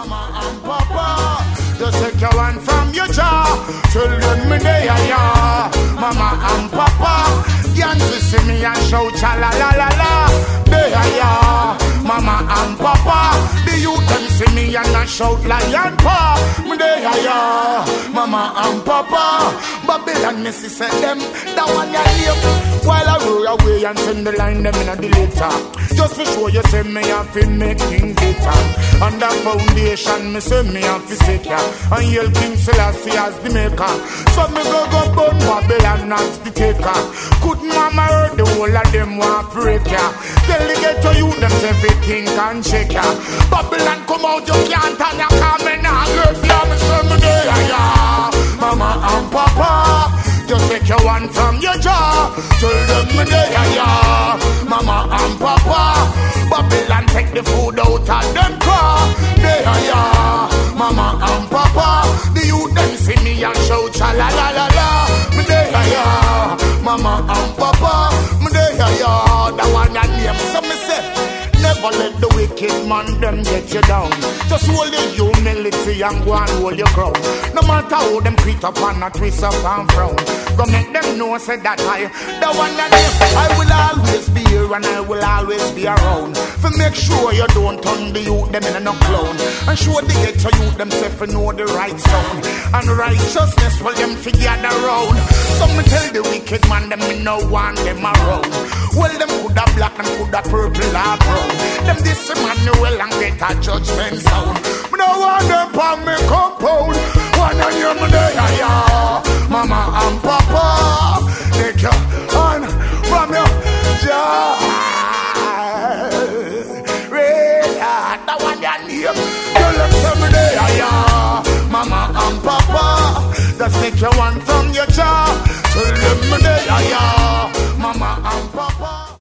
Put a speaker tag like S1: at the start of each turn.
S1: Mama and Papa, just take your one from your jaw. Children, me there, yeah. Mama and Papa, can't you see me and shout cha la la la la? There, yeah. Mama and Papa, the youth them see me and I shout lion paw. Me there, yeah. Mama and Papa, Babylon me see say them that one ya hear. While I roll away and send the line them in a later. Just to show you say me have to make things better. On the foundation me say me have to take ya. And yell King Selassie as the maker. So me go burn Babylon as the taker. Couldn't mama heard the whole of them want break ya. Tell the ghetto you them say everything can shake ya. Babylon come out you can't and you come in and love ya. Me say me there ya. Mama and Papa, just take your one from your jaw. Tell them me there ya. Mama and Papa, Babylon take the food out of them car. There ya. Mama and Papa, the youth them see me and shout cha la la la la. Me there ya. Mama and Papa, me there ya. That one that name so me say. Never let the wicked man them get you down. Just hold your humility and go and hold your ground. No matter how them creep up and a twist up and frown. Go make them know say that I, the one that I will always be here and I will always be around. For make sure you don't turn the youth them in a no clown. And show the ghetto youth themself to know the right sound. And righteousness will them figure around. Some tell the wicked man them me no want them around. Well them coulda black and coulda purple or brown. Them this Emmanuel and get a judgment sound. Me no want them on me compound. One on you me there, yeah. Mama and Papa, take your hand from your jaw. Red heart, that one that name. Tell them say me there, yeah. Mama and Papa, just take your one from your jaw. Tell them